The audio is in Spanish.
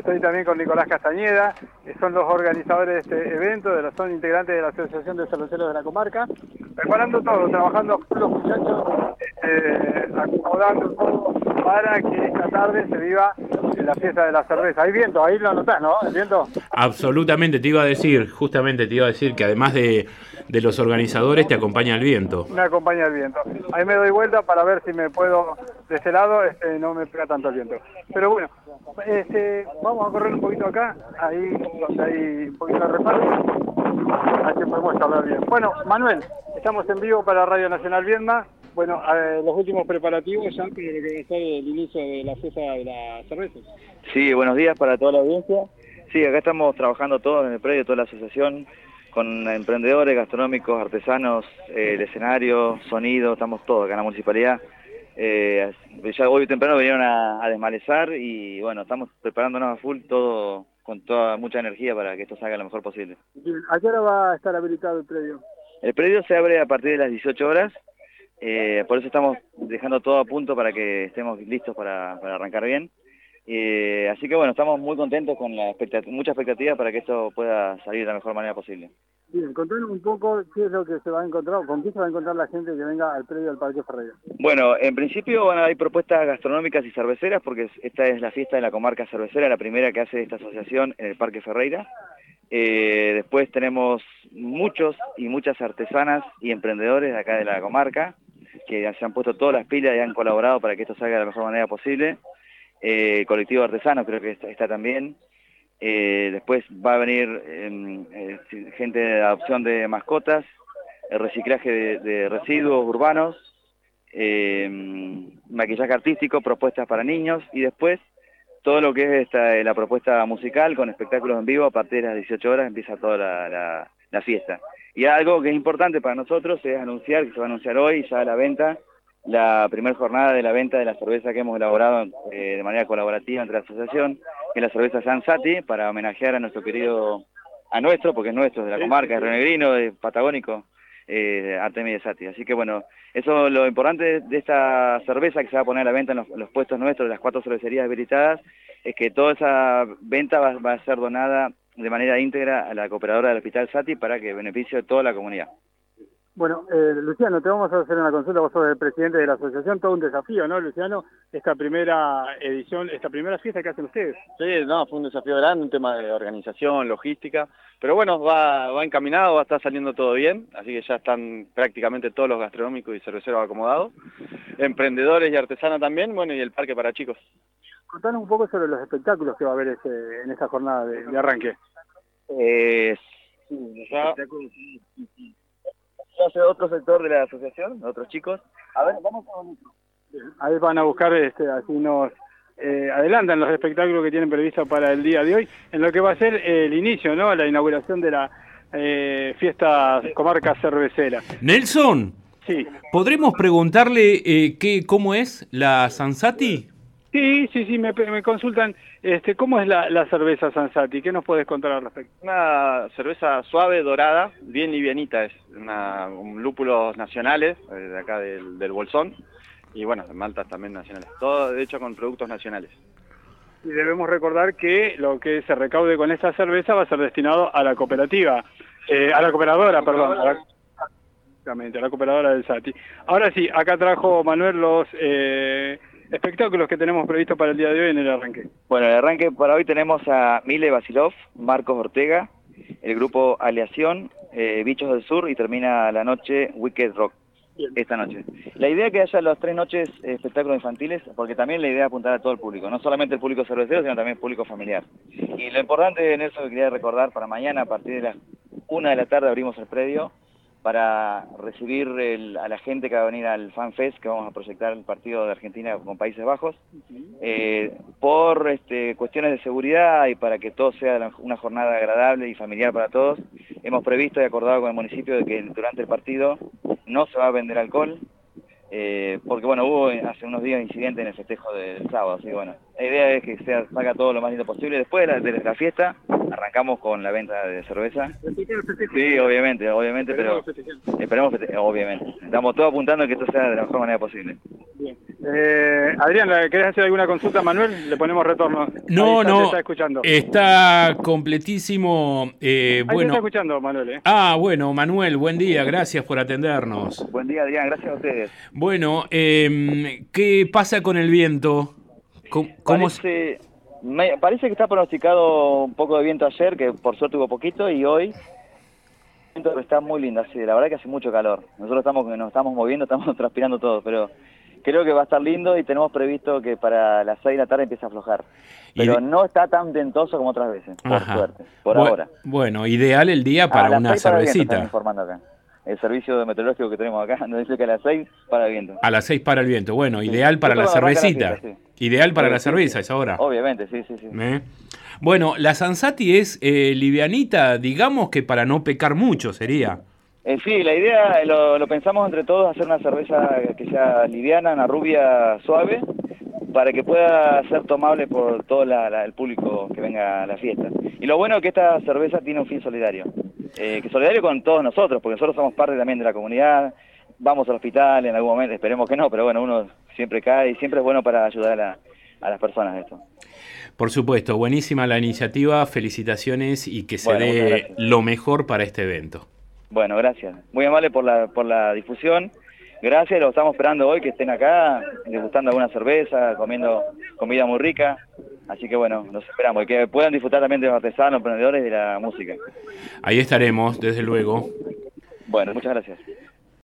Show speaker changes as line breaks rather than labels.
Estoy también con Nicolás Castañeda, que son los organizadores de este evento, son integrantes de la Asociación de Cerveceros de la Comarca, preparando todo, trabajando con los muchachos, acomodando todo para que esta tarde se viva la fiesta de la cerveza. Hay viento, ahí lo notás, ¿no? ¿El viento?
Absolutamente, justamente te iba a decir que además de los organizadores te acompaña el viento.
Me acompaña el viento. Ahí me doy vuelta para ver si me puedo, de este lado, no me pega tanto el viento. Pero bueno, vamos a correr un poquito acá, ahí donde hay un poquito de reparto, así podemos hablar bien. Bueno, Manuel, estamos en vivo para Radio Nacional Viedma. Bueno, los últimos preparativos ya para lo que va a ser el inicio de la fiesta de la cerveza.
Sí, buenos días para toda la audiencia. Sí, acá estamos trabajando todos en el predio, toda la asociación, con emprendedores, gastronómicos, artesanos, el escenario, sonido, estamos todos acá en la municipalidad. Ya hoy temprano vinieron a desmalezar y bueno, estamos preparándonos a full, todo con mucha energía para que esto salga lo mejor posible.
¿A qué hora va a estar habilitado el predio?
El predio se abre a partir de las 18 horas, por eso estamos dejando todo a punto para que estemos listos para arrancar bien. Así que bueno, estamos muy contentos con mucha expectativa para que esto pueda salir de la mejor manera posible.
Bien, contanos un poco qué es lo que se va a encontrar, con qué se va a encontrar la gente que venga al predio del Parque Ferreira.
Bueno, en principio hay propuestas gastronómicas y cerveceras, porque esta es la fiesta de la comarca cervecera, la primera que hace esta asociación en el Parque Ferreira. Después tenemos muchos y muchas artesanas y emprendedores de acá de la comarca, que se han puesto todas las pilas y han colaborado para que esto salga de la mejor manera posible. Colectivo de artesanos creo que está también. Después va a venir gente de adopción de mascotas, el reciclaje de residuos urbanos, maquillaje artístico, propuestas para niños y después todo lo que es la propuesta musical con espectáculos en vivo. A partir de las 18 horas empieza toda la fiesta. Y algo que es importante para nosotros es anunciar, que se va a anunciar hoy ya la venta, la primera jornada de la venta de la cerveza que hemos elaborado de manera colaborativa entre la asociación, que es la cerveza Sansati, para homenajear a nuestro porque es nuestro, de la comarca, es rionegrino, es patagónico, Artemio Sati. Así que bueno, eso lo importante de esta cerveza que se va a poner a la venta en los puestos nuestros, de las 4 cervecerías habilitadas, es que toda esa venta va a ser donada de manera íntegra a la cooperadora del Hospital Sati para que beneficie de toda la comunidad.
Bueno, Luciano, te vamos a hacer una consulta, vos sos el presidente de la asociación, todo un desafío, ¿no, Luciano? Esta primera edición, esta primera fiesta que hacen ustedes.
Sí, no, fue un desafío grande, un tema de organización, logística, pero bueno, va encaminado, va a estar saliendo todo bien, así que ya están prácticamente todos los gastronómicos y cerveceros acomodados, emprendedores y artesanas también, bueno, y el parque para chicos.
Contanos un poco sobre los espectáculos que va a haber en esta jornada de arranque.
Hace otro sector de la asociación, otros chicos. A ver, vamos a ver.
Ahí van a buscar, así nos adelantan los espectáculos que tienen previsto para el día de hoy, en lo que va a ser el inicio, ¿no? La inauguración de la fiesta Comarca Cervecera.
Nelson,
sí.
¿Podremos preguntarle cómo es la Sansati?
Sí, me consultan cómo es la cerveza Sansati, ¿qué nos puedes contar al respecto?
Una cerveza suave, dorada, bien livianita, es lúpulos nacionales, de acá del Bolsón, y bueno, maltas también nacionales, todo hecho con productos nacionales.
Y debemos recordar que lo que se recaude con esta cerveza va a ser destinado a la cooperativa, a la cooperadora, perdón, a la cooperadora del Sati. Ahora sí, acá trajo Manuel los espectáculos que tenemos previstos para el día de hoy en el arranque.
Bueno, en el arranque para hoy tenemos a Mile Basilov, Marcos Ortega, el grupo Aleación, Bichos del Sur y termina la noche Wicked Rock. Bien. Esta noche. La idea es que haya las 3 noches espectáculos infantiles, porque también la idea es apuntar a todo el público, no solamente el público cervecero, sino también el público familiar. Y lo importante en eso que quería recordar, para mañana a partir de las 1 de la tarde abrimos el predio para recibir a la gente que va a venir al Fan Fest, que vamos a proyectar el partido de Argentina con Países Bajos, por cuestiones de seguridad y para que todo sea una jornada agradable y familiar para todos. Hemos previsto y acordado con el municipio de que durante el partido no se va a vender alcohol, porque bueno, hubo hace unos días incidente en el festejo del sábado, así que bueno, la idea es que salga todo lo más lindo posible. Después de la fiesta arrancamos con la venta de cerveza. Sí, obviamente, pero esperemos obviamente. Estamos todos apuntando a que esto sea de la mejor manera posible.
Bien. Adrián, ¿querés hacer alguna consulta a Manuel? Le ponemos retorno.
No,
Ahí está,
no.
te está escuchando.
Está completísimo.
Ahí te
Bueno.
está escuchando, Manuel.
Bueno, Manuel, buen día. Gracias por atendernos.
Buen día, Adrián. Gracias a ustedes.
Bueno, ¿qué pasa con el viento?
Parece que está pronosticado un poco de viento ayer, que por suerte hubo poquito, y hoy el viento está muy lindo. Sí, la verdad que hace mucho calor. Nosotros nos estamos moviendo, estamos transpirando todo, pero creo que va a estar lindo y tenemos previsto que para las 6 de la tarde empiece a aflojar. Pero no está tan ventoso como otras veces, por suerte, por ahora.
Bueno, ideal el día para una cervecita.
Informando acá. El servicio meteorológico que tenemos acá nos dice que a las 6 para el viento.
A las 6 para el viento. Bueno, ideal para la cervecita.
La fiesta, sí.
Ideal para la cerveza, es ahora.
Obviamente, sí.
Bueno, la Sansati es livianita, digamos que para no pecar mucho sería.
Sí, la idea, lo pensamos entre todos, hacer una cerveza que sea liviana, una rubia suave, para que pueda ser tomable por todo el público que venga a la fiesta. Y lo bueno es que esta cerveza tiene un fin solidario, que solidario con todos nosotros, porque nosotros somos parte también de la comunidad, vamos al hospital en algún momento, esperemos que no, pero bueno, uno siempre cae y siempre es bueno para ayudar a las personas de esto.
Por supuesto, buenísima la iniciativa, felicitaciones y que se dé lo mejor para este evento.
Bueno, gracias. Muy amable por la difusión. Gracias, lo estamos esperando hoy, que estén acá, degustando alguna cerveza, comiendo comida muy rica. Así que bueno, los esperamos y que puedan disfrutar también de los artesanos, emprendedores y de la música.
Ahí estaremos, desde luego.
Bueno, muchas gracias.